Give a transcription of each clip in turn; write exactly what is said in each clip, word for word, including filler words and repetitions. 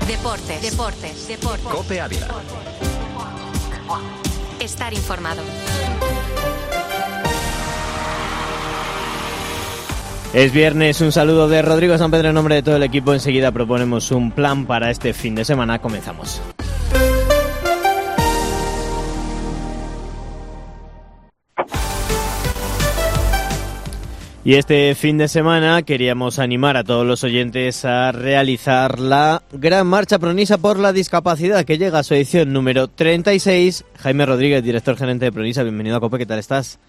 Deportes, deportes, deportes. COPE Ávila. Estar informado. Es viernes, un saludo de Rodrigo San Pedro en nombre de todo el equipo. Enseguida proponemos un plan para este fin de semana. Comenzamos. Y este fin de semana queríamos animar a todos los oyentes a realizar la Gran Marcha Pronisa por la Discapacidad, que llega a su edición número treinta y seis. Jaime Rodríguez, director gerente de Pronisa, bienvenido a COPE, ¿qué tal estás?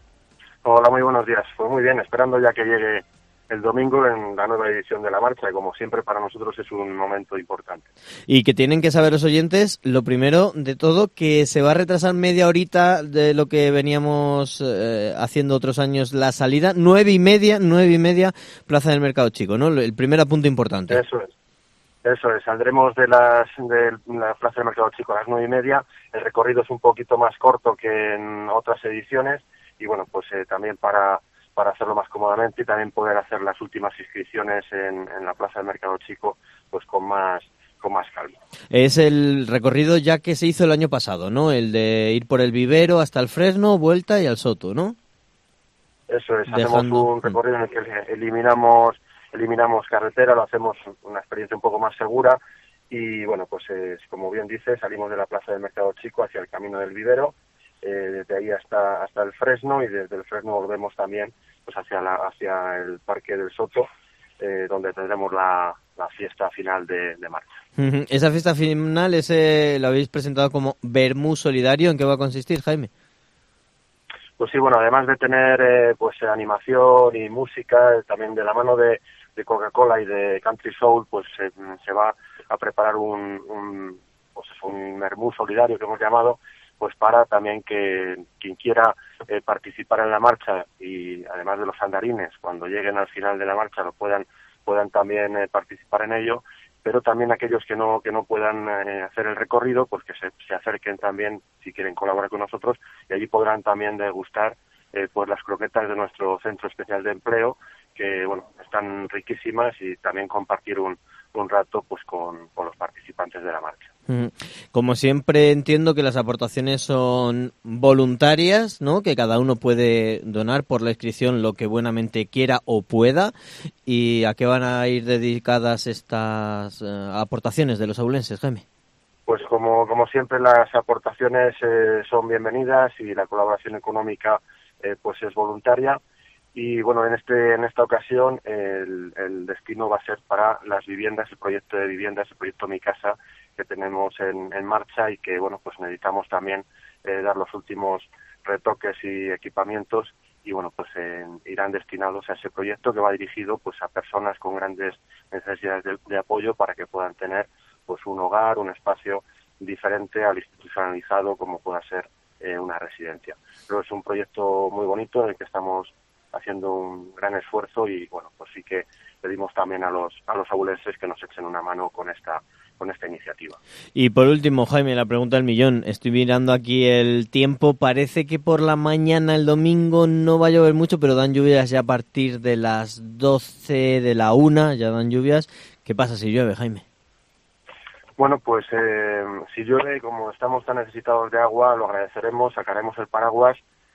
Hola, muy buenos días. Pues muy bien, esperando ya que llegue el domingo en la nueva edición de la marcha, que como siempre para nosotros es un momento importante. Y que tienen que saber los oyentes, lo primero de todo, que se va a retrasar media horita de lo que veníamos eh, haciendo otros años la salida, nueve y media, nueve y media, Plaza del Mercado Chico, ¿no? El primer apunte importante. Eso es, eso es. Saldremos de, las, de la Plaza del Mercado Chico a las nueve y media. El recorrido es un poquito más corto que en otras ediciones y bueno, pues eh, también para... para hacerlo más cómodamente y también poder hacer las últimas inscripciones en, en la Plaza del Mercado Chico pues con más con más calma. Es el recorrido ya que se hizo el año pasado, ¿no? El de ir por el Vivero hasta el Fresno, vuelta y al Soto, ¿no? Eso es, Dejando... hacemos un recorrido en el que eliminamos eliminamos carretera, lo hacemos una experiencia un poco más segura y bueno, pues eh, como bien dice, salimos de la Plaza del Mercado Chico hacia el Camino del Vivero, eh, desde ahí hasta hasta el Fresno y desde el Fresno volvemos también pues hacia la hacia el Parque del Soto, eh, donde tendremos la, la fiesta final de, de marcha. Uh-huh. Esa fiesta final, ese lo habéis presentado como Vermú Solidario. ¿En qué va a consistir, Jaime? Pues sí, bueno, además de tener eh, pues animación y música, eh, también de la mano de, de Coca-Cola y de Country Soul, pues eh, se va a preparar un, un pues un vermú solidario que hemos llamado, pues para también que quien quiera eh, participar en la marcha y además de los andarines, cuando lleguen al final de la marcha lo puedan puedan también eh, participar en ello, pero también aquellos que no que no puedan eh, hacer el recorrido, pues que se, se acerquen también si quieren colaborar con nosotros y allí podrán también degustar eh, pues las croquetas de nuestro Centro Especial de Empleo, que bueno, están riquísimas, y también compartir un, un rato pues con, con los participantes de la marcha. Como siempre, entiendo que las aportaciones son voluntarias, ¿no? Que cada uno puede donar por la inscripción lo que buenamente quiera o pueda. ¿Y a qué van a ir dedicadas estas uh, aportaciones de los abulenses, Jaime? Pues como, como siempre las aportaciones eh, son bienvenidas y la colaboración económica eh, pues es voluntaria. Y bueno, en este en esta ocasión el, el destino va a ser para las viviendas, el proyecto de viviendas, el proyecto Mi Casa, que tenemos en, en marcha y que bueno, pues necesitamos también eh, dar los últimos retoques y equipamientos y bueno, pues eh, irán destinados a ese proyecto, que va dirigido pues a personas con grandes necesidades de, de apoyo para que puedan tener pues un hogar, un espacio diferente al institucionalizado como pueda ser eh, una residencia. Pero es un proyecto muy bonito en el que estamos haciendo un gran esfuerzo y bueno, pues sí que pedimos también a los a los abulenses que nos echen una mano con esta con esta iniciativa. Y por último, Jaime, la pregunta del millón. Estoy mirando aquí el tiempo. Parece que por la mañana el domingo no va a llover mucho, pero dan lluvias ya a partir de las doce, de la una, ya dan lluvias. ¿Qué pasa si llueve, Jaime? Bueno, pues eh, si llueve, como estamos tan necesitados de agua, lo agradeceremos, sacaremos el paraguas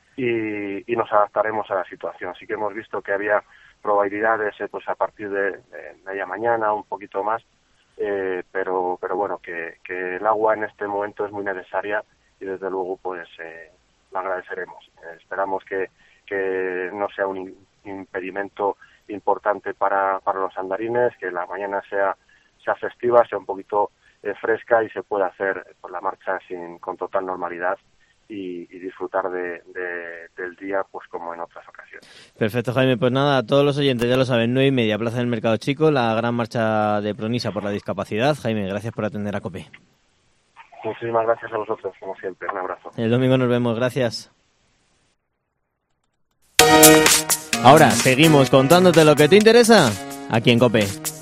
y, y nos adaptaremos a la situación. Así que hemos visto que había probabilidades eh, pues a partir de, de media mañana, un poquito más, eh, pero pero bueno, que, que el agua en este momento es muy necesaria y desde luego pues eh, lo agradeceremos. Eh, esperamos que, que no sea un in, impedimento importante para, para los andarines, que la mañana sea, sea festiva, sea un poquito eh, fresca y se pueda hacer pues, la marcha sin con total normalidad. Y, y disfrutar de, de, del día pues como en otras ocasiones. Perfecto, Jaime. Pues nada, a todos los oyentes ya lo saben, nueve y media, Plaza del Mercado Chico, la gran marcha de Pronisa por la discapacidad. Jaime, gracias por atender a COPE. Muchísimas gracias a vosotros, como siempre. Un abrazo. El domingo nos vemos, gracias. Ahora seguimos contándote lo que te interesa aquí en COPE.